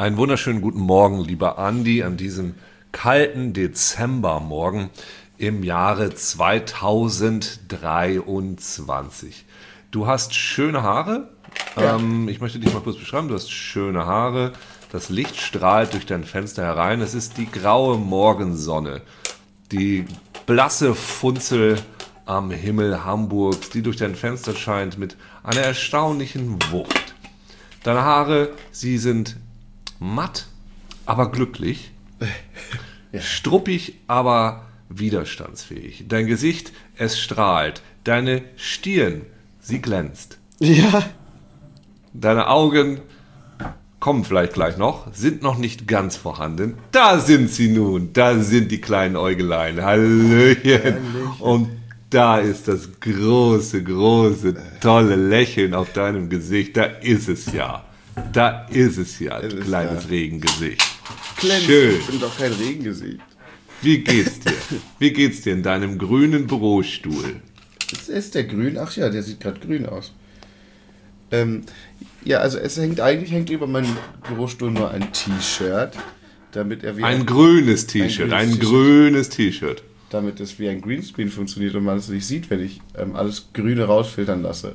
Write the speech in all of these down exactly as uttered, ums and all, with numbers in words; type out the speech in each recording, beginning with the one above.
Einen wunderschönen guten Morgen, lieber Andi, an diesem kalten Dezembermorgen im Jahre zweitausenddreiundzwanzig. Du hast schöne Haare. Ja. Ähm, ich möchte dich mal kurz beschreiben. Du hast schöne Haare. Das Licht strahlt durch dein Fenster herein. Es ist die graue Morgensonne, die blasse Funzel am Himmel Hamburgs, die durch dein Fenster scheint mit einer erstaunlichen Wucht. Deine Haare, sie sind matt, aber glücklich, ja. Struppig, aber widerstandsfähig. Dein Gesicht, es strahlt. Deine Stirn, sie glänzt. Ja. Deine Augen kommen vielleicht gleich noch, sind noch nicht ganz vorhanden. Da sind sie nun, da sind die kleinen Äugelein. Hallöchen. Hallöchen. Und da ist das große, große, tolle Lächeln auf deinem Gesicht. Da ist es ja. Da ist es ja, ein kleines da. Regengesicht. Kleines, schön. Ich bin doch kein Regengesicht. Wie geht's dir? Wie geht's dir in deinem grünen Bürostuhl? Ist, ist der grün? Ach ja, der sieht gerade grün aus. Ähm, ja, also es hängt eigentlich hängt über meinem Bürostuhl nur ein T-Shirt, damit er wie ein, ein grünes T-Shirt, ein, ein grünes T-Shirt, damit es wie ein Greenscreen funktioniert und man es nicht sieht, wenn ich ähm, alles Grüne rausfiltern lasse.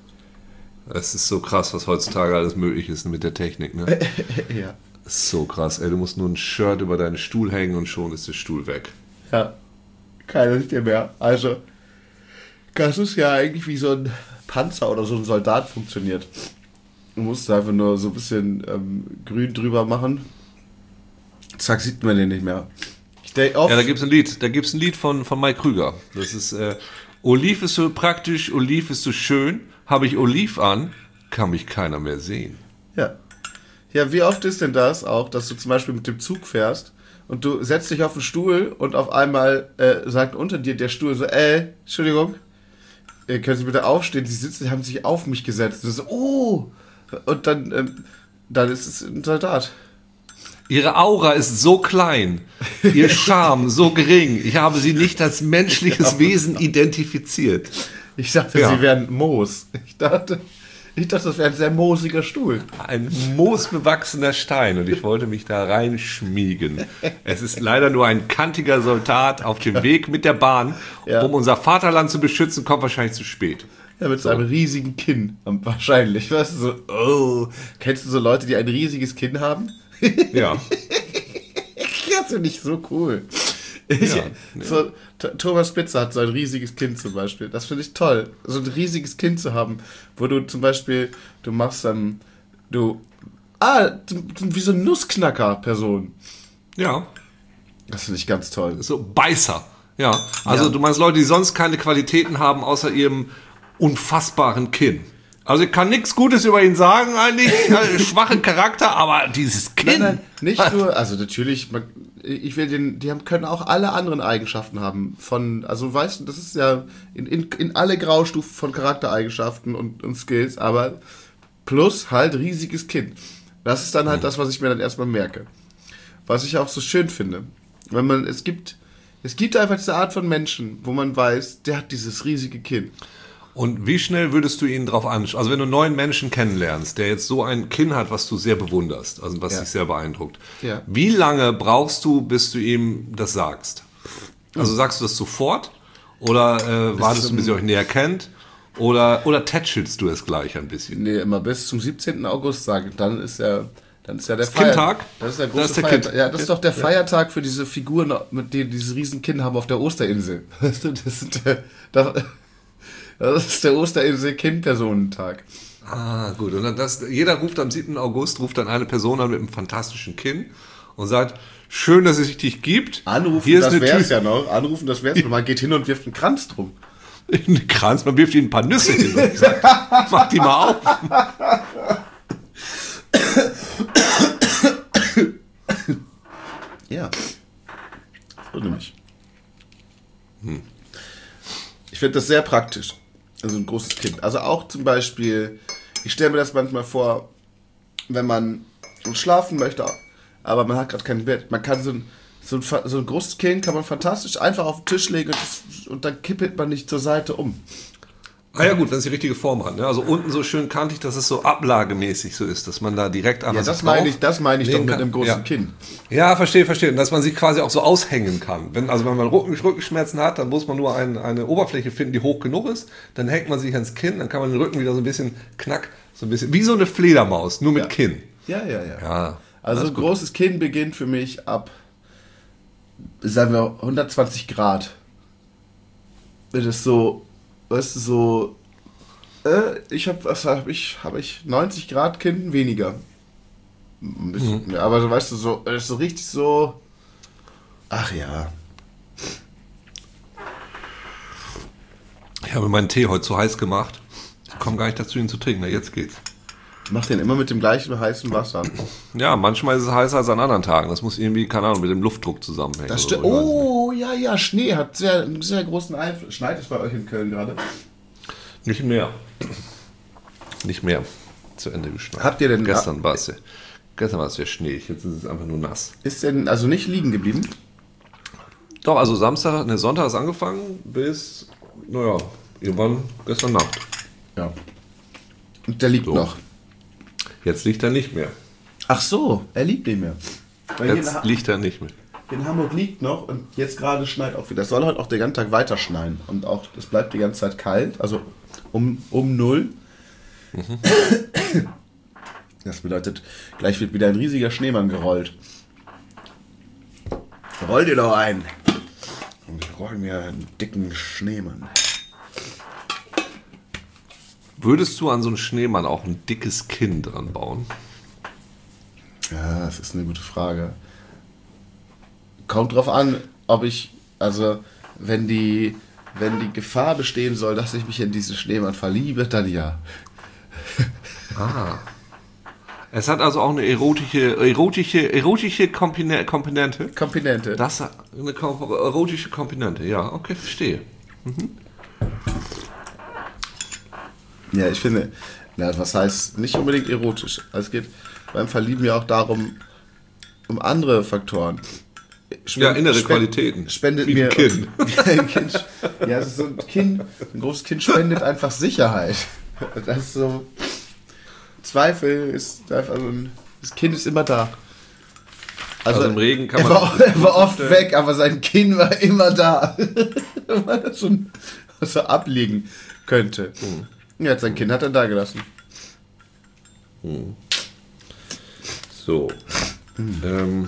Es ist so krass, was heutzutage alles möglich ist mit der Technik, ne? Ja. Das ist so krass, ey. Du musst nur ein Shirt über deinen Stuhl hängen und schon ist der Stuhl weg. Ja. Keiner sieht dir mehr. Also, das ist ja eigentlich wie so ein Panzer oder so ein Soldat funktioniert. Du musst einfach nur so ein bisschen ähm, grün drüber machen. Zack, sieht man den nicht mehr. Ich denk oft, ja, da gibt's ein Lied. Da gibt's ein Lied von, von Mike Krüger. Das ist, äh, Oliv ist so praktisch, Oliv ist so schön. Habe ich Oliv an, kann mich keiner mehr sehen. Ja. Ja, wie oft ist denn das auch, dass du zum Beispiel mit dem Zug fährst und du setzt dich auf den Stuhl und auf einmal äh, sagt unter dir der Stuhl so, äh, Entschuldigung, äh, können Sie bitte aufstehen? Sie sitzen, haben sich auf mich gesetzt. Und so, oh! Und dann, ähm, dann ist es ein Soldat. Ihre Aura ist so klein, ihr Charme so gering. Ich habe sie nicht als menschliches Wesen identifiziert. Ich dachte, ja. Sie wären Moos. Ich dachte, ich dachte, das wäre ein sehr moosiger Stuhl. Ein moosbewachsener Stein und ich wollte mich da reinschmiegen. Es ist leider nur ein kantiger Soldat auf dem Weg mit der Bahn, ja. Um unser Vaterland zu beschützen, kommt wahrscheinlich zu spät. Ja, mit so einem riesigen Kinn, wahrscheinlich. Weißt du, so, oh. Kennst du so Leute, die ein riesiges Kinn haben? Ja. Das finde ich so cool. Ich, ja, nee. so, Thomas Spitzer hat so ein riesiges Kind zum Beispiel. Das finde ich toll, so ein riesiges Kind zu haben, wo du zum Beispiel, du machst dann, du, ah, wie so eine Nussknacker-Person. Ja. Das finde ich ganz toll. So Beißer. Ja, also ja. Du meinst Leute, die sonst keine Qualitäten haben, außer ihrem unfassbaren Kinn. Also ich kann nichts Gutes über ihn sagen, eigentlich, schwachen Charakter, aber dieses Kinn. Nein, nein, nicht nur, also natürlich, man, ich will den, die haben, können auch alle anderen Eigenschaften haben. Von, also weißt du, das ist ja in, in, in alle Graustufen von Charaktereigenschaften und, und Skills, aber plus halt riesiges Kinn. Das ist dann halt mhm. das, was ich mir dann erstmal merke. Was ich auch so schön finde. Wenn man, es gibt, es gibt einfach diese Art von Menschen, wo man weiß, der hat dieses riesige Kinn. Und wie schnell würdest du ihn drauf anschauen? Also wenn du einen neuen Menschen kennenlernst, der jetzt so ein Kinn hat, was du sehr bewunderst, also was ja. dich sehr beeindruckt. Ja. Wie lange brauchst du, bis du ihm das sagst? Also sagst du das sofort? Oder äh, wartest du, bis ihr euch näher kennt? Oder, oder tätschelst du es gleich ein bisschen? Nee, immer bis zum siebzehnten August sagen. Dann ist ja, dann ist ja der das Kindtag? Das ist der große das ist der Feiertag. Kind. Ja, das ist doch der Feiertag für diese Figuren, mit denen dieses riesen Kinn haben auf der Osterinsel. Weißt du, das sind der... Das, Das ist der Osterinsel-Kind-Personentag. Ah, gut. Und dann das, jeder ruft am siebten August, ruft dann eine Person an mit einem fantastischen Kinn und sagt, schön, dass es dich gibt. Anrufen, Hier das wäre es ja noch. Anrufen, das wäre es. Man geht hin und wirft einen Kranz drum. Einen Kranz? Man wirft ihnen ein paar Nüsse hin und sagt, mach die mal auf. Ja. So nämlich. Hm. Ich finde das sehr praktisch. Also ein großes Kind. Also auch zum Beispiel, ich stelle mir das manchmal vor, wenn man schlafen möchte, aber man hat gerade kein Bett. Man kann so ein, so ein, so ein großes Kind kann man fantastisch einfach auf den Tisch legen und, das, und dann kippelt man nicht zur Seite um. Ah ja gut, wenn es die richtige Form hat. Ne? Also unten so schön kantig, dass es so ablagemäßig so ist, dass man da direkt einfach Ja, das so meine ich, das meine ich doch legen mit kann. einem großen Ja. Kinn. Ja, verstehe, verstehe. Und dass man sich quasi auch so aushängen kann. Wenn, also wenn man Rücken, Rückenschmerzen hat, dann muss man nur ein, eine Oberfläche finden, die hoch genug ist. Dann hängt man sich ans Kinn, dann kann man den Rücken wieder so ein bisschen knack, so ein bisschen, wie so eine Fledermaus, nur mit Ja. Kinn. Ja, ja, ja. Ja, Also ein großes Kinn beginnt für mich ab, sagen wir, hundertzwanzig Grad. Das ist so, weißt du, so, äh, ich habe, was habe ich, habe ich neunzig Grad Kinn weniger. Ein bisschen, Mhm. ja, aber so, weißt du, so, das ist so richtig so, ach ja. Ich habe meinen Tee heute zu heiß gemacht. Ich komme gar nicht dazu, ihn zu trinken. Na, jetzt geht's. Ich mach den immer mit dem gleichen heißen Wasser. Ja, manchmal ist es heißer als an anderen Tagen. Das muss irgendwie, keine Ahnung, mit dem Luftdruck zusammenhängen. Das oder stimmt. so. Ich weiß nicht. Oh, ja, ja, Schnee hat sehr, einen sehr großen Einfluss. Schneit es bei euch in Köln gerade? Nicht mehr. Nicht mehr. Zu Ende geschneit. Habt ihr denn- Gestern war es ja, gestern war es ja schneeig. Jetzt ist es einfach nur nass. Ist denn also nicht liegen geblieben? Doch, also Samstag, ne, Sonntag ist angefangen bis, naja, irgendwann gestern Nacht. Ja. Und der liegt So. noch. Jetzt liegt er nicht mehr. Ach so, er liegt nicht mehr. Weil hier in, Jetzt Ha- liegt er nicht mehr. in Hamburg liegt noch und jetzt gerade schneit auch wieder. Es soll heute auch den ganzen Tag weiter schneien. Und auch, es bleibt die ganze Zeit kalt, also um, um null. Das bedeutet, gleich wird wieder ein riesiger Schneemann gerollt. Roll dir doch ein. Und ich roll mir einen dicken Schneemann. Würdest du an so einen Schneemann auch ein dickes Kinn dran bauen? Ja, das ist eine gute Frage. Kommt drauf an, ob ich, also wenn die, wenn die Gefahr bestehen soll, dass ich mich in diesen Schneemann verliebe, dann ja. Ah. Es hat also auch eine erotische, erotische, erotische Kompine- Komponente. Komponente. Das hat eine kom- erotische Komponente, ja, okay, verstehe. Ja, ich finde, na, was heißt nicht unbedingt erotisch. Es geht beim Verlieben ja auch darum, um andere Faktoren. Spend- Ja, innere spend- Qualitäten. Spendet Wie mir ein Kind. Wie ein Kind. Ja, es ist so ein Kind, ein großes Kind spendet einfach Sicherheit. Das ist so. Zweifel ist einfach so ein. Das Kind ist immer da. Also im Regen kann er man war, sich er war oft vorstellen. weg, aber sein Kind war immer da. Wenn man das schon so ablegen könnte. Mhm. Ja, sein Kind hat er da gelassen. So. Ähm,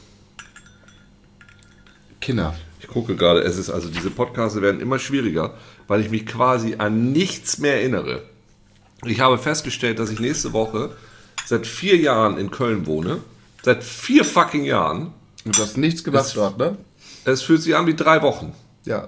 Kinder. ich gucke gerade, es ist also, diese Podcasts werden immer schwieriger, weil ich mich quasi an nichts mehr erinnere. Ich habe festgestellt, dass ich nächste Woche seit vier Jahren in Köln wohne. Seit vier fucking Jahren. Und du hast nichts gemacht Das- dort, ne? Es fühlt sich an wie drei Wochen. Ja.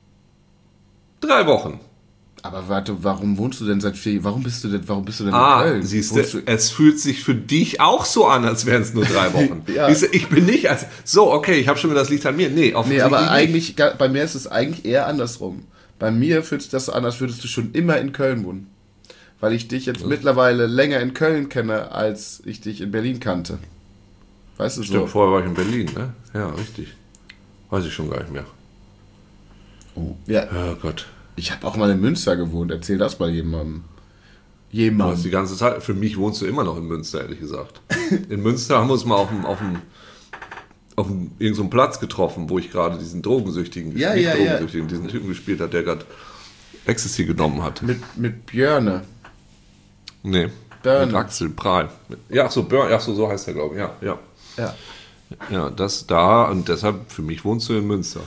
Drei Wochen. Aber warte, warum wohnst du denn seit vier Warum bist du denn, warum bist du denn in Ah, Köln? siehst Wohnst du, es fühlt sich für dich auch so an, als wären es nur drei Wochen. Ja. Siehst du, ich bin nicht als, so, okay, ich habe schon wieder, das liegt an mir. Nee, Nee, offensichtlich aber nicht. eigentlich, ga- bei mir ist es eigentlich eher andersrum. Bei mir fühlt sich das so an, als würdest du schon immer in Köln wohnen. Weil ich dich jetzt mittlerweile länger in Köln kenne, als ich dich in Berlin kannte. Weißt du Stimmt, so? vorher war ich in Berlin, ne? Ja, richtig. Weiß ich schon gar nicht mehr. Oh. Ja, Oh Gott. ich habe auch mal in Münster gewohnt. Erzähl das mal jemandem. Du hast die Jemandem. ganze Zeit, für mich wohnst du immer noch in Münster, ehrlich gesagt. In Münster haben wir uns mal auf dem, auf dem, auf dem irgendeinem so Platz getroffen, wo ich gerade diesen Drogensüchtigen, Ja, nicht ja, ja. Drogensüchtigen, diesen Typen gespielt hat, der gerade Ecstasy genommen hat. Mit, mit Björne. Nee. Burn. Mit Axel Prahl. Ja, ach so, Burn, ach so, so heißt er, glaube ich. Ja, ja. Ja. Ja, das da und deshalb, für mich wohnst du in Münster.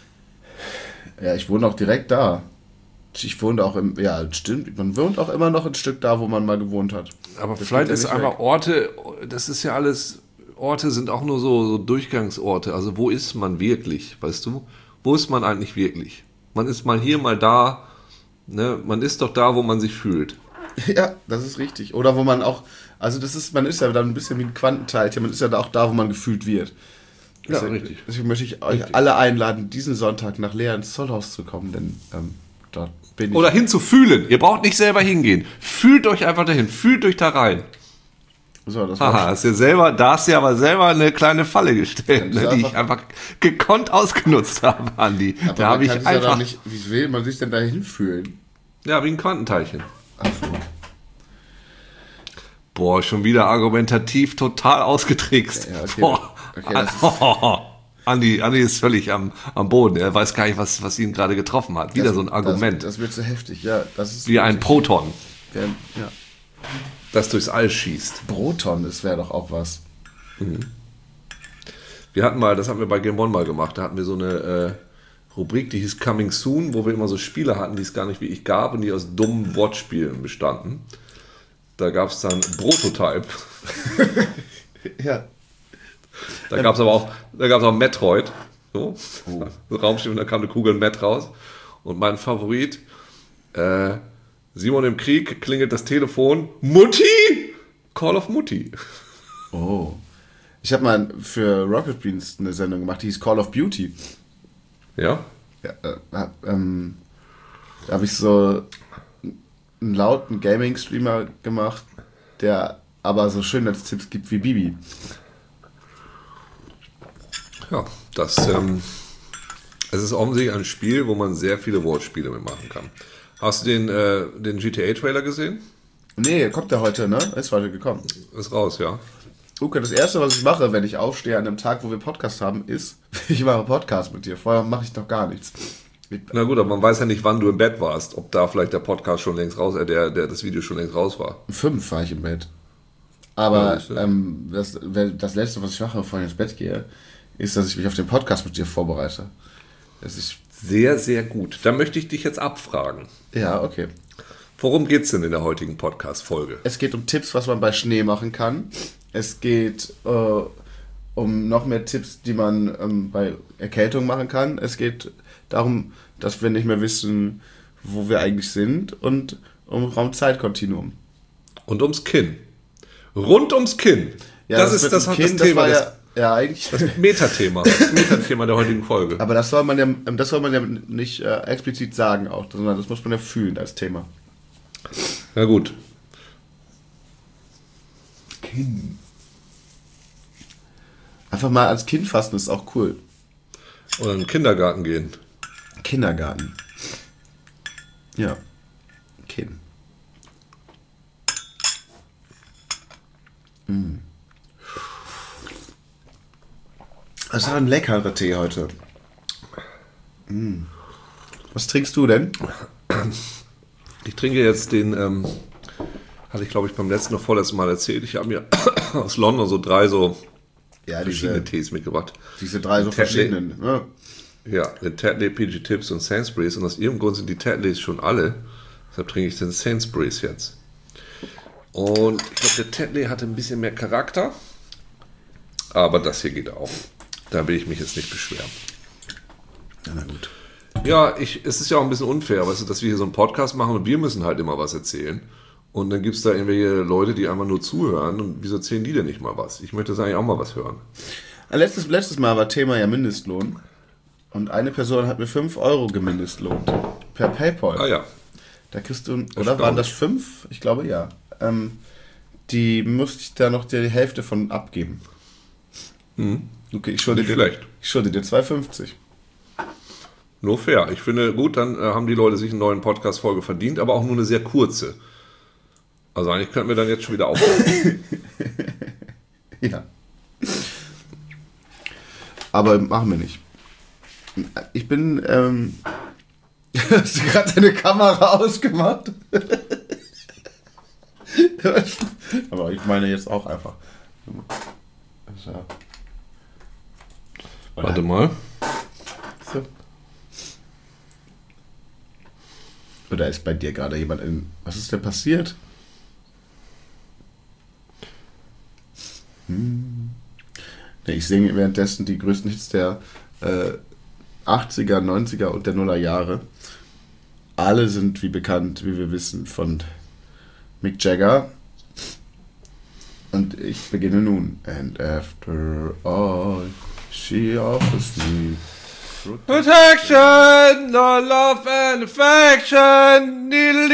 Ja, ich wohne auch direkt da. Ich wohne auch im, ja, stimmt, man wohnt auch immer noch ein Stück da, wo man mal gewohnt hat. Aber Das vielleicht geht ja ist nicht einfach weg. Orte, das ist ja alles, Orte sind auch nur so, so Durchgangsorte. Also wo ist man wirklich, weißt du? Wo ist man eigentlich wirklich? Man ist mal hier, mal da. Ne? Man ist doch da, wo man sich fühlt. Ja, das ist richtig. Oder wo man auch, also das ist, man ist ja dann ein bisschen wie ein Quantenteilchen, man ist ja da auch da, wo man gefühlt wird. Ja, Deswegen- richtig. Deswegen möchte ich euch Richtig. alle einladen, diesen Sonntag nach Leer ins Zollhaus zu kommen, denn ähm, dort bin ich. Oder hinzufühlen. Ihr braucht nicht selber hingehen. Fühlt euch einfach dahin. Fühlt euch da rein. So, das war Haha, hast du selber, da hast du ja aber selber eine kleine Falle gestellt, Ja, ne, das ist die ich einfach- einfach gekonnt ausgenutzt habe, Andi. aber Da habe man ich kann sich ja einfach. doch nicht, wie will man sich denn dahin fühlen? Ja, wie ein Quantenteilchen. Ach so. Boah, schon wieder argumentativ total ausgetrickst. Ja, okay. Boah. Okay, das ist- Andi, Andi ist völlig am, am Boden. Er weiß gar nicht, was, was ihn gerade getroffen hat. Wieder das, so ein Argument. Das, das wird so heftig, ja. Das ist wie ein Proton, Ja, ja. das durchs All schießt. Proton, das wäre doch auch was. Wir hatten mal, das hatten wir bei Game One mal gemacht, da hatten wir so eine äh, Rubrik, die hieß Coming Soon, wo wir immer so Spiele hatten, die es gar nicht wie ich gab und die aus dummen Wortspielen bestanden. Da gab es dann Prototype. Ja. Da gab es aber auch, da gab es auch Metroid. So. Oh. So Raumschiff und da kam eine Kugel Met raus. Und mein Favorit, äh, Simon im Krieg, klingelt das Telefon. Mutti! Call of Mutti. Oh. Ich habe mal für Rocket Beans eine Sendung gemacht, die hieß Call of Beauty. Ja? Ja, äh, hab, ähm, da habe ich so einen lauten Gaming-Streamer gemacht, der aber so Schönheitstipps gibt wie Bibi. Ja, das ähm, es ist offensichtlich ein Spiel, wo man sehr viele Wortspiele mitmachen kann. Hast du den, äh, den G T A-Trailer gesehen? Nee, kommt der heute, ne? Ist heute gekommen. Ist raus, ja. Okay, das erste, was ich mache, wenn ich aufstehe an dem Tag, wo wir Podcast haben, ist, ich mache Podcast mit dir. Vorher mache ich noch gar nichts. Ich, Na gut, aber man weiß ja nicht, wann du im Bett warst. Ob da vielleicht der Podcast schon längst raus, äh, der, der, das Video schon längst raus war. fünf war ich im Bett. Aber Ja, das ist, ja. ähm, das, das Letzte, was ich mache, bevor ich ins Bett gehe, ist, dass ich mich auf den Podcast mit dir vorbereite. Dass ich, Sehr, sehr gut. Da möchte ich dich jetzt abfragen. ja, okay. Worum geht's denn in der heutigen Podcast-Folge? Es geht um Tipps, was man bei Schnee machen kann. Es geht äh, um noch mehr Tipps, die man ähm, bei Erkältung machen kann. Es geht darum, dass wir nicht mehr wissen, wo wir eigentlich sind, und um Raumzeitkontinuum. Und ums Kinn. Rund ums Kinn. Ja, das, ist mit das, dem das Kind, Thema, das war das, ja, ja eigentlich. das Metathema. Das Metathema der heutigen Folge. Aber das soll man ja, das soll man ja nicht äh, explizit sagen auch, sondern das muss man ja fühlen als Thema. Na gut. Kind. Einfach mal als Kind fassen ist auch cool. Oder in den Kindergarten gehen. Kindergarten. Ja. Kind. Mm. Das ist ein leckerer Tee heute. Mm. Was trinkst du denn? Ich trinke jetzt den, ähm, hatte ich glaube ich beim letzten oder vorletzten Mal erzählt, ich habe mir aus London so drei so Ja, verschiedene diese, Tees mitgebracht. diese drei so Tetley. verschiedenen. Ne? Ja, den Tetley, P G Tips und Sainsbury's. Und aus irgendeinem Grund sind die Tetleys schon alle. Deshalb trinke ich den Sainsbury's jetzt. Und ich glaube, der Tetley hatte ein bisschen mehr Charakter. Aber das hier geht auch. Da will ich mich jetzt nicht beschweren. Ja, na gut. Ja, ich, es ist ja auch ein bisschen unfair, weißt du, dass wir hier so einen Podcast machen und wir müssen halt immer was erzählen. Und dann gibt es da irgendwelche Leute, die einfach nur zuhören. Und wieso erzählen die denn nicht mal was? Ich möchte jetzt eigentlich auch mal was hören. Letztes, letztes Mal war Thema ja Mindestlohn. Und eine Person hat mir fünf Euro gemindestlohnt. Per PayPal. Ah ja. Da kriegst du, oder waren das fünf? Ich glaube ja. Ähm, die musste ich da noch die Hälfte von abgeben. Hm. Okay, ich schulde Nicht dir, schlecht. ich schulde dir zwei fünfzig. Nur fair. Ich finde, gut, dann äh, haben die Leute sich eine neue Podcast-Folge verdient, aber auch nur eine sehr kurze. Also eigentlich könnten wir dann jetzt schon wieder aufhören. Ja. Aber machen wir nicht. Ich bin, ähm, hast du gerade deine Kamera ausgemacht? Aber ich meine jetzt auch einfach. So. Warte mal. So. Oder ist bei dir gerade jemand in... Was ist denn passiert? Hm. Nee, ich singe währenddessen die größten Hits der äh, achtziger, neunziger und der Nuller Jahre. Alle sind, wie bekannt, wie wir wissen, von Mick Jagger. Und ich beginne nun. And after all, she offers me Protection, no love and affection.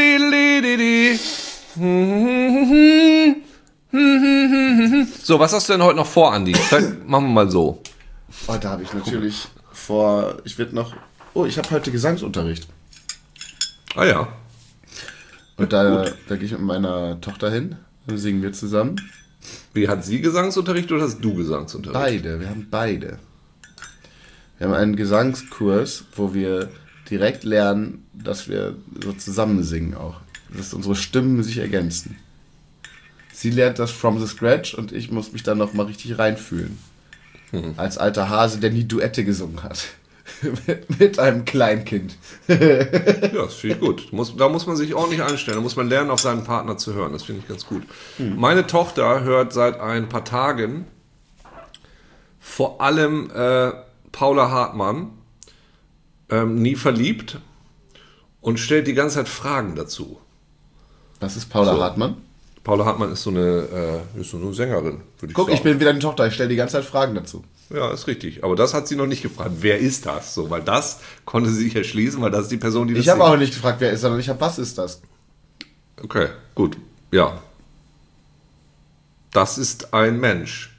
So, was hast du denn heute noch vor, Andi? Vielleicht machen wir mal so. Oh, da habe ich natürlich vor... Ich werde noch... Oh, ich habe heute Gesangsunterricht. Ah ja. Und da, da gehe ich mit meiner Tochter hin, dann singen wir zusammen. Wie, hat sie Gesangsunterricht oder hast du Gesangsunterricht? Beide, wir haben beide. Wir haben einen Gesangskurs, wo wir direkt lernen, dass wir so zusammen singen auch. Dass unsere Stimmen sich ergänzen. Sie lernt das from the scratch und ich muss mich dann noch mal richtig reinfühlen. Hm. Als alter Hase, der nie Duette gesungen hat. mit, mit einem Kleinkind. Ja, das finde ich gut. Muss, da muss man sich ordentlich einstellen. Da muss man lernen, auf seinen Partner zu hören. Das finde ich ganz gut. Hm. Meine Tochter hört seit ein paar Tagen vor allem äh, Paula Hartmann, ähm, nie verliebt, und stellt die ganze Zeit Fragen dazu. Was ist Paula so. Hartmann? Paula Hartmann ist so eine, äh, ist so eine Sängerin, würde ich Guck, sagen. ich bin wieder eine Tochter, ich stelle die ganze Zeit Fragen dazu. Ja, ist richtig. Aber das hat sie noch nicht gefragt. Wer ist das? So, weil das konnte sie sich erschließen, weil das ist die Person, die das Ich habe auch nicht gefragt, wer ist, sondern ich habe, was ist das? Okay, gut. Ja. Das ist ein Mensch.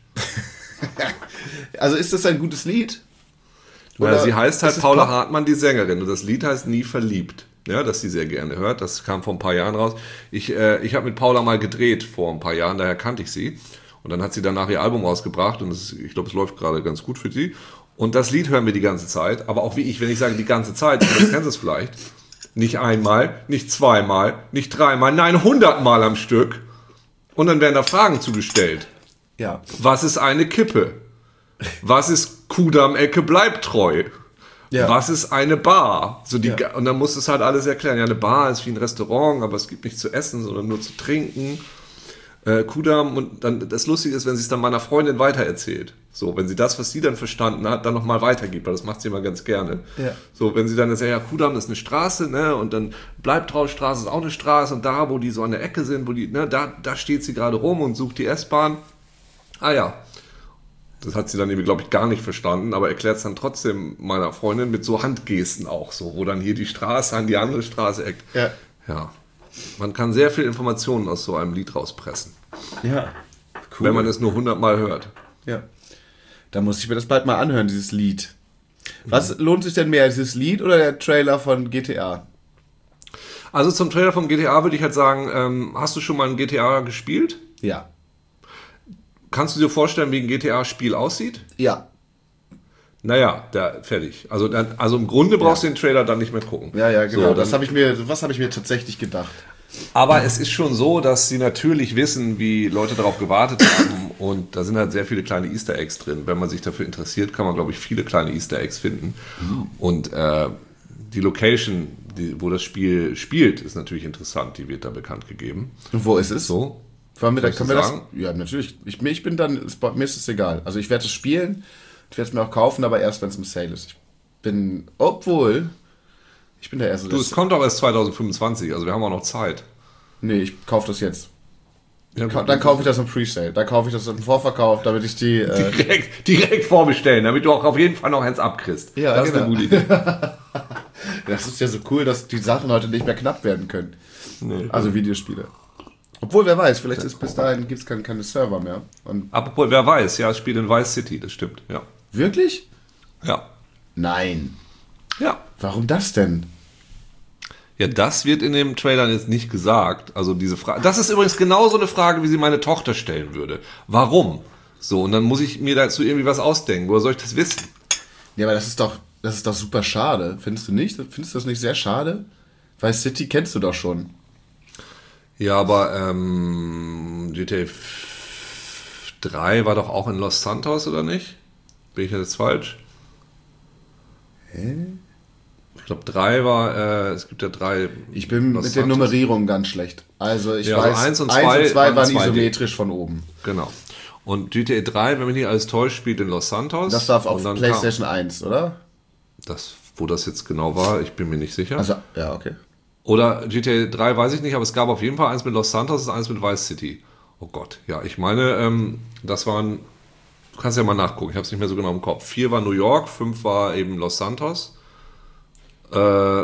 Also ist das ein gutes Lied? Oder ja, sie heißt halt Paula Pop? Hartmann, die Sängerin. Und das Lied heißt Nie verliebt. Ja, das sie sehr gerne hört. Das kam vor ein paar Jahren raus. Ich, äh, ich habe mit Paula mal gedreht vor ein paar Jahren, daher kannte ich sie. Und dann hat sie danach ihr Album rausgebracht und das, ich glaube, es läuft gerade ganz gut für sie. Und das Lied hören wir die ganze Zeit. Aber auch wie ich, wenn ich sage die ganze Zeit, das kennst du es vielleicht. Nicht einmal, nicht zweimal, nicht dreimal, nein, hundertmal am Stück. Und dann werden da Fragen zugestellt. Ja. Was ist eine Kippe? Was ist Kudamm-Ecke bleibt treu? Ja. Was ist eine Bar? So die, ja. Und dann muss es halt alles erklären. Ja, eine Bar ist wie ein Restaurant, aber es gibt nichts zu essen, sondern nur zu trinken. Äh, Kudamm, und dann das Lustige ist, wenn sie es dann meiner Freundin weitererzählt. So, wenn sie das, was sie dann verstanden hat, dann nochmal weitergibt, weil das macht sie immer ganz gerne. Ja. So, wenn sie dann sagt, ja, Kudamm ist eine Straße, ne, und dann Bleibtreustraße ist auch eine Straße, und da, wo die so an der Ecke sind, wo die, ne, da, da steht sie gerade rum und sucht die S-Bahn. Ah ja. Das hat sie dann eben, glaube ich, gar nicht verstanden, aber erklärt es dann trotzdem meiner Freundin mit so Handgesten auch so, wo dann hier die Straße an die andere Straße eckt. Ja. Ja. Man kann sehr viel Informationen aus so einem Lied rauspressen. Ja. Cool. Wenn man es nur hundertmal hört. Ja. Da muss ich mir das bald mal anhören, dieses Lied. Was mhm. lohnt sich denn mehr, dieses Lied oder der Trailer von G T A? Also zum Trailer von G T A würde ich halt sagen, ähm, hast du schon mal ein G T A gespielt? Ja. Kannst du dir vorstellen, wie ein G T A-Spiel aussieht? Ja. Naja, da, fertig. Also, dann, also im Grunde brauchst ja. du den Trailer dann nicht mehr gucken. Ja, ja, genau. So, das habe ich mir, was habe ich mir tatsächlich gedacht. Aber es ist schon so, dass sie natürlich wissen, wie Leute darauf gewartet haben, und da sind halt sehr viele kleine Easter Eggs drin. Wenn man sich dafür interessiert, kann man, glaube ich, viele kleine Easter Eggs finden. Mhm. Und äh, die Location, die, wo das Spiel spielt, ist natürlich interessant. Die wird da bekannt gegeben. Und wo ist es? So. Können wir, können wir das? Ja, natürlich. Ich, ich bin dann, mir ist es egal. Also ich werde es spielen, ich werde es mir auch kaufen, aber erst, wenn es im Sale ist. Ich bin, obwohl, ich bin der Erste. Du, es kommt aber erst zwanzig fünfundzwanzig, also wir haben auch noch Zeit. Nee, ich kaufe das jetzt. Ja, dann kaufe ich das im Pre-Sale. Dann kaufe ich das im Vorverkauf, damit ich die... Äh direkt, direkt vorbestellen, damit du auch auf jeden Fall noch eins abkriegst. Ja, das genau. ist eine gute Idee. Das ist ja so cool, dass die Sachen heute nicht mehr knapp werden können. Nee. Also Videospiele. Obwohl, wer weiß, vielleicht ist bis dahin gibt es keine, keine Server mehr. Und apropos, wer weiß, ja, es spielt in Vice City, das stimmt, ja. Wirklich? Ja. Nein. Ja. Warum das denn? Ja, das wird in dem Trailer jetzt nicht gesagt. Also diese Frage. Das ist übrigens genauso eine Frage, wie sie meine Tochter stellen würde. Warum? So, und dann muss ich mir dazu irgendwie was ausdenken. Woher soll ich das wissen? Ja, aber das ist doch, das ist doch super schade. Findest du nicht? Findest du das nicht sehr schade? Vice City kennst du doch schon. Ja, aber ähm, G T A drei war doch auch in Los Santos, oder nicht? Bin ich jetzt falsch? Hä? Ich glaube, drei war, äh, es gibt ja drei. Ich bin Los mit der Nummerierung ganz schlecht. Also ich ja, weiß, also eins und zwei, zwei waren isometrisch von oben. Genau. Und G T A drei, wenn mich nicht alles täuscht, spielt in Los Santos. Das war auf PlayStation kam, eins, oder? Das, wo das jetzt genau war, ich bin mir nicht sicher. Also, ja, okay. Oder G T A drei, weiß ich nicht, aber es gab auf jeden Fall eins mit Los Santos und eins mit Vice City. Oh Gott, ja, ich meine, ähm, das waren, du kannst ja mal nachgucken, ich habe es nicht mehr so genau im Kopf. Vier war New York, fünf war eben Los Santos. Äh,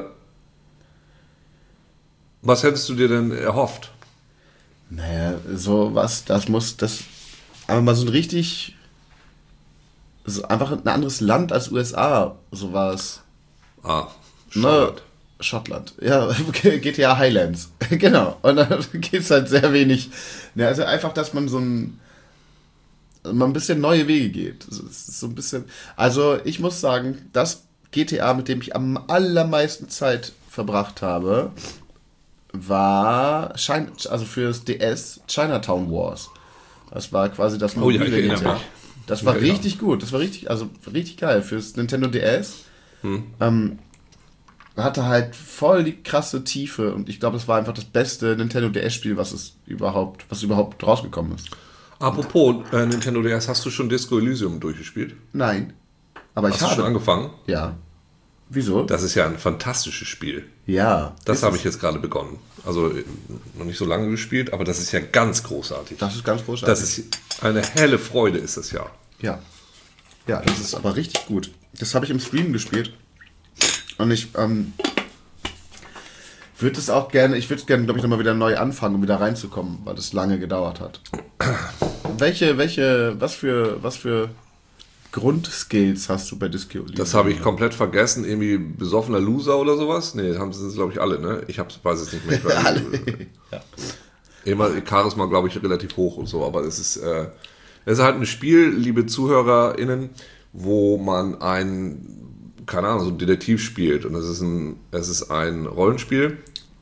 was hättest du dir denn erhofft? Naja, so was, das muss, das, aber mal so ein richtig, so einfach ein anderes Land als U S A, so war es. Ah, Schottland. Ne? Schottland, ja, G T A Highlands. Genau, und dann geht es halt sehr wenig. Ja, also einfach, dass man so ein, man ein bisschen neue Wege geht. Es ist so ein bisschen, also ich muss sagen, das G T A, mit dem ich am allermeisten Zeit verbracht habe, war, China, also für das D S, Chinatown Wars. Das war quasi das mobile oh, ja, G T A. Das war ja, richtig ja. gut, das war richtig, also richtig geil fürs Nintendo D S. Hm. Ähm, hatte halt voll die krasse Tiefe und ich glaube, es war einfach das beste Nintendo D S-Spiel, was es überhaupt, was überhaupt rausgekommen ist. Apropos äh, Nintendo D S, hast du schon Disco Elysium durchgespielt? Nein. Aber hast ich du habe. schon angefangen? Ja. Wieso? Das ist ja ein fantastisches Spiel. Ja. Das habe ich jetzt gerade begonnen. Also noch nicht so lange gespielt, aber das ist ja ganz großartig. Das ist ganz großartig. Das ist eine helle Freude, ist das ja. Ja. Ja, das ist aber richtig gut. Das habe ich im Stream gespielt. Und ich ähm, würde es auch gerne, ich würde es gerne, glaube ich, nochmal wieder neu anfangen, um wieder reinzukommen, weil das lange gedauert hat. welche, welche, was für, was für Grundskills hast du bei Disco Elysium? Das habe ich komplett vergessen. Irgendwie besoffener Loser oder sowas? Nee, das haben sie, glaube ich, alle, ne? Ich hab's, weiß es nicht mehr. Ich weiß, alle. Ja. Immer Charisma, glaube ich, relativ hoch und so, aber es ist, äh, es ist halt ein Spiel, liebe ZuhörerInnen, wo man ein keine Ahnung, so ein Detektiv spielt und es ist ein, es ist ein Rollenspiel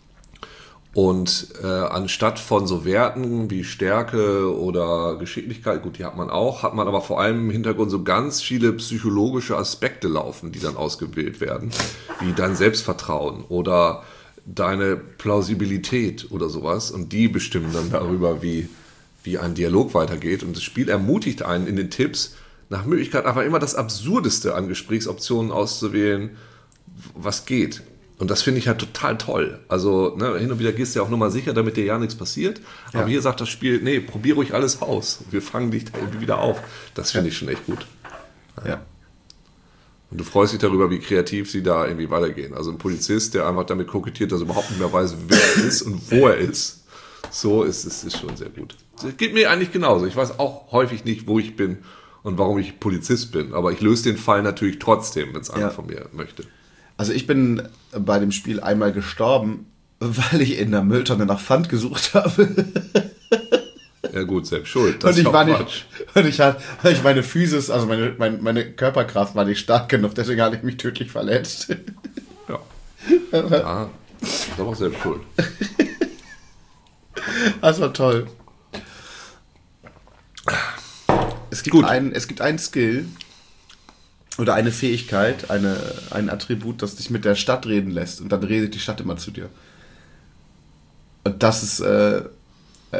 und äh, anstatt von so Werten wie Stärke oder Geschicklichkeit, gut, die hat man auch, hat man aber vor allem im Hintergrund so ganz viele psychologische Aspekte laufen, die dann ausgewählt werden, wie dein Selbstvertrauen oder deine Plausibilität oder sowas und die bestimmen dann darüber, wie, wie ein Dialog weitergeht und das Spiel ermutigt einen in den Tipps, nach Möglichkeit einfach immer das Absurdeste an Gesprächsoptionen auszuwählen, was geht. Und das finde ich halt total toll. Also ne, hin und wieder gehst du ja auch nur mal sicher, damit dir ja nichts passiert. Ja. Aber hier sagt das Spiel, nee, probier ruhig alles aus. Wir fangen dich da irgendwie wieder auf. Das finde ja. ich schon echt gut. Ja. ja. Und du freust dich darüber, wie kreativ sie da irgendwie weitergehen. Also ein Polizist, der einfach damit kokettiert, dass er überhaupt nicht mehr weiß, wer er ist und wo er ist. So ist es ist schon sehr gut. Das geht mir eigentlich genauso. Ich weiß auch häufig nicht, wo ich bin und warum ich Polizist bin. Aber ich löse den Fall natürlich trotzdem, wenn es einer ja. von mir möchte. Also ich bin bei dem Spiel einmal gestorben, weil ich in der Mülltonne nach Pfand gesucht habe. Ja gut, selbst schuld. Das und ich war nicht, und ich hatte, ich meine Physis, also meine, meine, meine Körperkraft war nicht stark genug, deswegen hatte ich mich tödlich verletzt. Ja. Ja, das war auch selbst schuld. Das war toll. Es gibt, Gut. Ein, es gibt einen Skill oder eine Fähigkeit, eine, ein Attribut, das dich mit der Stadt reden lässt und dann redet die Stadt immer zu dir. Und das ist äh, äh,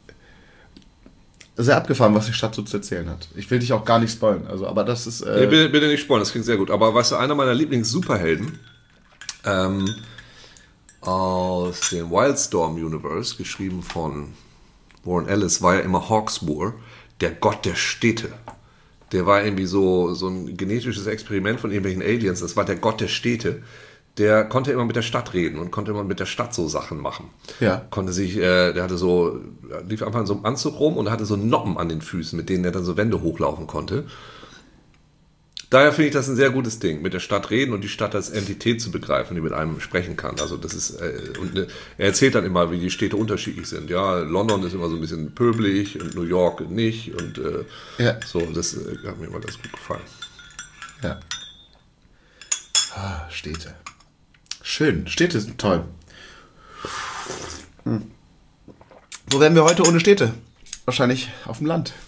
sehr abgefahren, was die Stadt so zu erzählen hat. Ich will dich auch gar nicht spoilern, also, aber das ist... Äh, nee, bitte, bitte nicht spoilern, das klingt sehr gut. Aber weißt du, einer meiner Lieblings-Superhelden ähm, aus dem Wildstorm-Universe, geschrieben von Warren Ellis, war ja immer Hawksmoor, der Gott der Städte. Der war irgendwie so, so ein genetisches Experiment von irgendwelchen Aliens. Das war der Gott der Städte. Der konnte immer mit der Stadt reden und konnte immer mit der Stadt so Sachen machen. Ja. Konnte sich, äh, der hatte so, lief einfach in so einem Anzug rum und hatte so Noppen an den Füßen, mit denen er dann so Wände hochlaufen konnte. Daher finde ich das ein sehr gutes Ding, mit der Stadt reden und die Stadt als Entität zu begreifen, die mit einem sprechen kann. Also das ist äh, und äh, er erzählt dann immer, wie die Städte unterschiedlich sind. Ja, London ist immer so ein bisschen pöbelig und New York nicht und äh, ja. so. Das äh, hat mir immer ganz gut gefallen. Ja. Ah, Städte. Schön. Städte sind toll. Hm. Wo wären wir heute ohne Städte? Wahrscheinlich auf dem Land.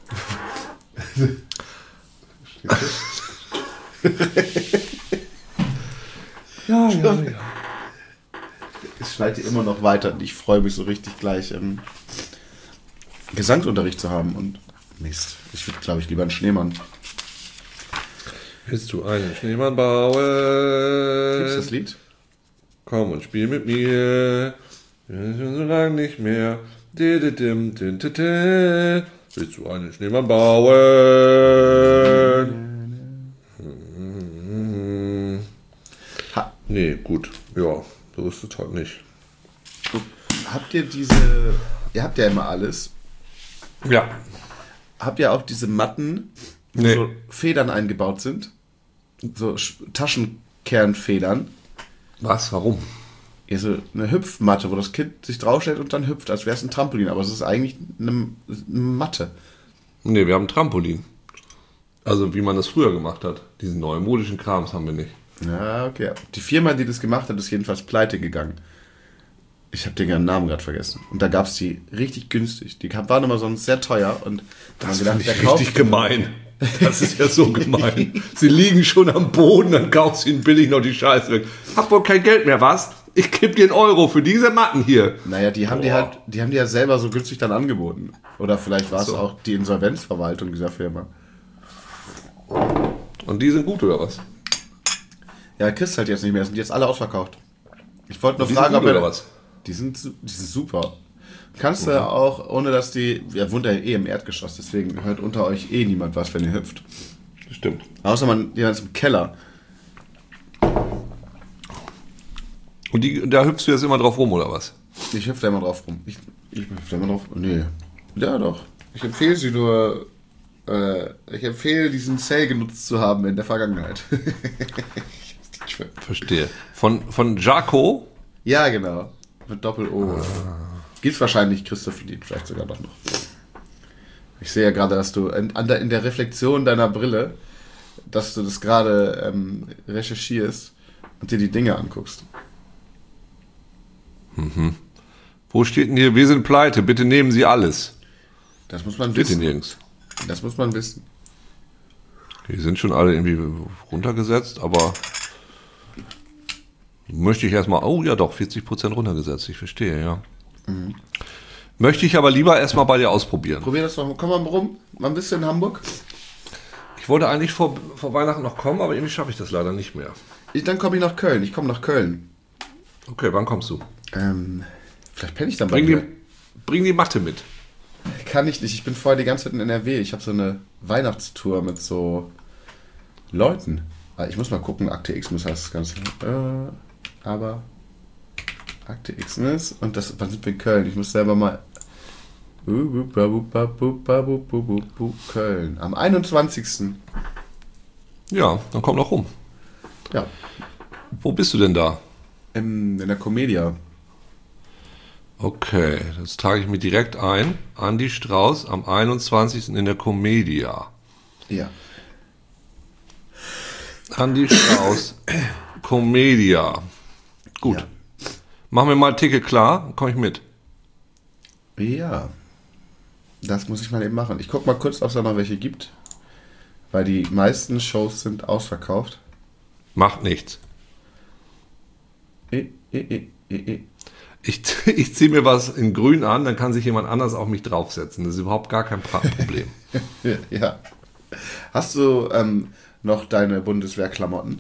ja, ja, ja. Es schneit immer noch weiter und ich freue mich so richtig gleich ähm, Gesangsunterricht zu haben und Mist. Ich würde, glaube ich, lieber einen Schneemann. Willst du einen Schneemann bauen? Gibt's das Lied? Komm und spiel mit mir. So lange nicht mehr. Willst du einen Schneemann bauen? Ha. Nee, gut. Ja, so ist es halt nicht. Habt ihr diese... Ihr habt ja immer alles. Ja. Habt ihr auch diese Matten, wo nee. so Federn eingebaut sind? So Taschenkernfedern. Was? Warum? Ja, so eine Hüpfmatte, wo das Kind sich draufstellt und dann hüpft, als wäre es ein Trampolin. Aber es ist eigentlich eine, eine Matte. Nee, wir haben ein Trampolin. Also wie man das früher gemacht hat. Diesen neumodischen Krams haben wir nicht. Ja, okay. Die Firma, die das gemacht hat, ist jedenfalls pleite gegangen. Ich habe den Namen gerade vergessen. Und da gab es die richtig günstig. Die waren immer sonst sehr teuer. Und da Das haben ist wir gedacht, richtig gemein. Das ist ja so gemein. Sie liegen schon am Boden, dann kaufst du ihnen billig noch die Scheiße weg. Hab wohl kein Geld mehr, was? Ich gebe dir einen Euro für diese Matten hier. Naja, die haben Boah. die halt, die haben die ja selber so günstig dann angeboten. Oder vielleicht war es So. auch die Insolvenzverwaltung dieser Firma. Und die sind gut, oder was? Ja, kriegst halt jetzt nicht mehr, sind jetzt alle ausverkauft. Ich wollte nur Die fragen, sind gut, ob er, oder was? Die sind, su- die sind super. Kannst du ja auch, ohne dass die, ja, wohnt ja eh im Erdgeschoss, deswegen hört unter euch eh niemand was, wenn ihr hüpft. Stimmt. Außer man, jemand ist im Keller. Und die, da hüpfst du jetzt immer drauf rum, oder was? Ich hüpfe da immer drauf rum. Ich, ich hüpfe da immer drauf. Nee. Ja, doch. Ich empfehle sie nur, äh, ich empfehle diesen Sale genutzt zu haben in der Vergangenheit. Verstehe. Von, von Jaco? Ja, genau. Mit Doppel-O. Ah. Gibt's wahrscheinlich Christoph-Lied, vielleicht sogar doch noch. Ich sehe ja gerade, dass du in, an der, in der Reflexion deiner Brille, dass du das gerade ähm, recherchierst und dir die Dinge anguckst. Mhm. Wo steht denn hier, wir sind pleite, bitte nehmen Sie alles. Das muss man Steht wissen. hier nirgends. Das muss man wissen. Die sind schon alle irgendwie runtergesetzt, aber möchte ich erstmal, oh ja doch, vierzig Prozent runtergesetzt, ich verstehe, ja. Mhm. Möchte ich aber lieber erstmal bei dir ausprobieren. Probier das doch, komm mal rum, mal ein bisschen in Hamburg. Ich wollte eigentlich vor, vor Weihnachten noch kommen, aber irgendwie schaffe ich das leider nicht mehr. Ich, dann komme ich nach Köln, ich komme nach Köln. Okay, wann kommst du? Ähm, vielleicht penne ich dann bei Bring dir. die, bring die Matte mit. Kann ich nicht, ich bin vorher die ganze Zeit in N R W. Ich habe so eine Weihnachtstour mit so Leuten. Ah, ich muss mal gucken, Akte X-Miss heißt das Ganze. Äh, aber Akte X-Miss und das, wann sind wir in Köln? Ich muss selber mal... Köln. Am einundzwanzigsten Ja, dann komm doch rum. Ja, Wo bist du denn da? in, in der Comedia. Okay, das trage ich mir direkt ein. Andi Strauß am einundzwanzigsten in der Comedia. Ja. Andi Strauß, Comedia. Gut. Ja. Machen wir mal ein Ticket klar, komme ich mit. Ja. Das muss ich mal eben machen. Ich guck mal kurz, ob es da noch welche gibt. Weil die meisten Shows sind ausverkauft. Macht nichts. Eh, eh, eh, eh, eh. Ich, ich ziehe mir was in grün an, dann kann sich jemand anders auf mich draufsetzen. Das ist überhaupt gar kein Pra- Problem. Ja. Hast du ähm, noch deine Bundeswehrklamotten?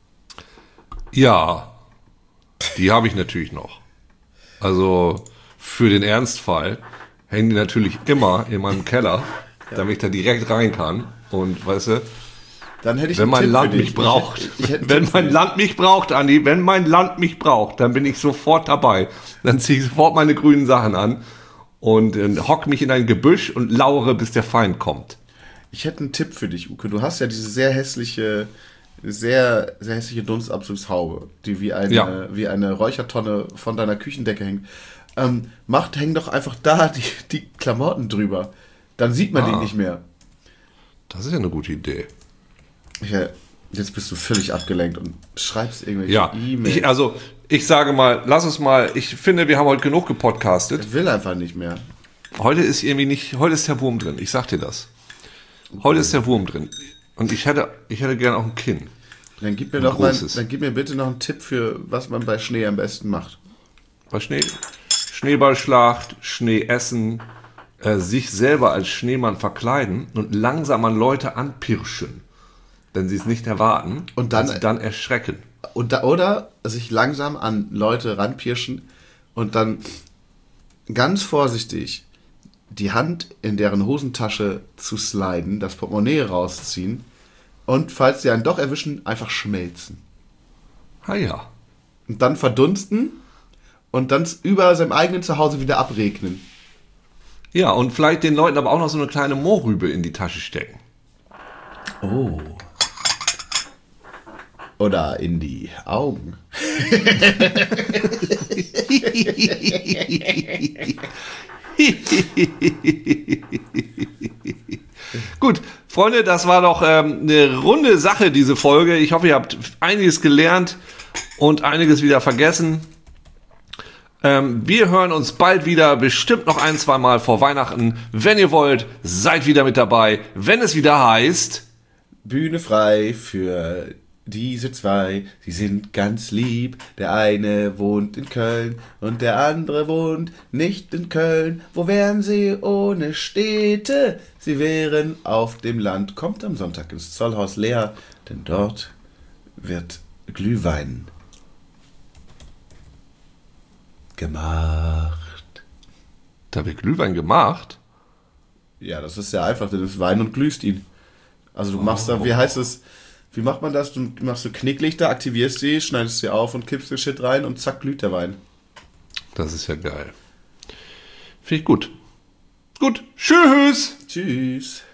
Ja, die habe ich natürlich noch. Also für den Ernstfall hängen die natürlich immer in meinem Keller, damit ich da direkt rein kann. Und weißt du, Dann hätte ich wenn einen mein Tipp Land für dich. mich braucht, Ich, ich hätte einen wenn Tipp für mein dich. Land mich braucht, Andi, wenn mein Land mich braucht, dann bin ich sofort dabei. Dann ziehe ich sofort meine grünen Sachen an und äh, hock mich in ein Gebüsch und lauere, bis der Feind kommt. Ich hätte einen Tipp für dich, Uke. Du hast ja diese sehr hässliche, sehr, sehr hässliche Dunstabzugshaube, die wie eine, Ja. wie eine Räuchertonne von deiner Küchendecke hängt. Ähm, macht, häng doch einfach da die, die Klamotten drüber. Dann sieht man Ah. die nicht mehr. Das ist ja eine gute Idee. Ja, jetzt bist du völlig abgelenkt und schreibst irgendwelche Ja, E-Mails. ich, also ich sage mal, lass uns mal, ich finde, wir haben heute genug gepodcastet. Ich will einfach nicht mehr. Heute ist irgendwie nicht, heute ist der Wurm drin, ich sag dir das. Heute ist der Wurm drin. Und ich hätte, ich hätte gerne auch ein Kinn. Dann gib mir Ein doch mal, großes. dann gib mir bitte noch einen Tipp für, was man bei Schnee am besten macht. Bei Schnee, Schneeballschlacht, Schnee essen, äh, sich selber als Schneemann verkleiden und langsam an Leute anpirschen, wenn sie es nicht erwarten Und dann- sie dann erschrecken. Und da, oder sich langsam an Leute ranpirschen und dann ganz vorsichtig die Hand in deren Hosentasche zu sliden, das Portemonnaie rausziehen und falls sie einen doch erwischen, einfach schmelzen. Ah ja. Und dann verdunsten und dann über seinem eigenen Zuhause wieder abregnen. Ja, und vielleicht den Leuten aber auch noch so eine kleine Mohrrübe in die Tasche stecken. Oh. Oder in die Augen. Gut, Freunde, das war doch ähm, eine runde Sache, diese Folge. Ich hoffe, ihr habt einiges gelernt und einiges wieder vergessen. Ähm, wir hören uns bald wieder, bestimmt noch ein, zwei Mal vor Weihnachten. Wenn ihr wollt, seid wieder mit dabei, wenn es wieder heißt... Bühne frei für diese zwei, sie sind ganz lieb. Der eine wohnt in Köln und der andere wohnt nicht in Köln. Wo wären sie ohne Städte? Sie wären auf dem Land. Kommt am Sonntag ins Zollhaus Leer, denn dort wird Glühwein gemacht. Da wird Glühwein gemacht? Ja, das ist ja einfach, das ist Wein und glühst ihn. Also du machst da, wie heißt es, wie macht man das? Du machst so Knicklichter, aktivierst sie, schneidest sie auf und kippst den Shit rein und zack, glüht der Wein. Das ist ja geil. Finde ich gut. Gut, tschüss! Tschüss.